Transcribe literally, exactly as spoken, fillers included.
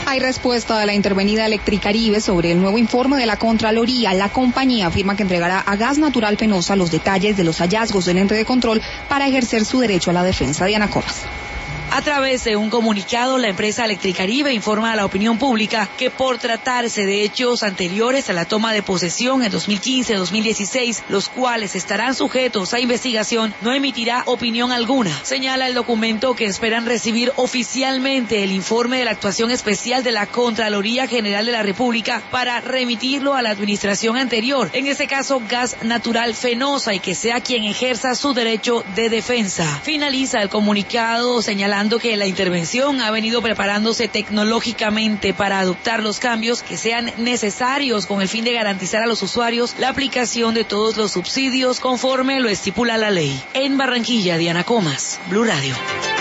Hay respuesta de la intervenida Electricaribe sobre el nuevo informe de la Contraloría. La compañía afirma que entregará a Gas Natural Fenosa los detalles de los hallazgos del ente de control para ejercer su derecho a la defensa. Diana Comas. A través de un comunicado, la empresa Electricaribe informa a la opinión pública que por tratarse de hechos anteriores a la toma de posesión en dos mil quince a dos mil dieciséis, los cuales estarán sujetos a investigación, no emitirá opinión alguna. Señala el documento que esperan recibir oficialmente el informe de la actuación especial de la Contraloría General de la República para remitirlo a la administración anterior, en este caso Gas Natural Fenosa, y que sea quien ejerza su derecho de defensa. Finaliza el comunicado señalando que la intervención ha venido preparándose tecnológicamente para adoptar los cambios que sean necesarios con el fin de garantizar a los usuarios la aplicación de todos los subsidios conforme lo estipula la ley. En Barranquilla, Diana Comas, Blue Radio.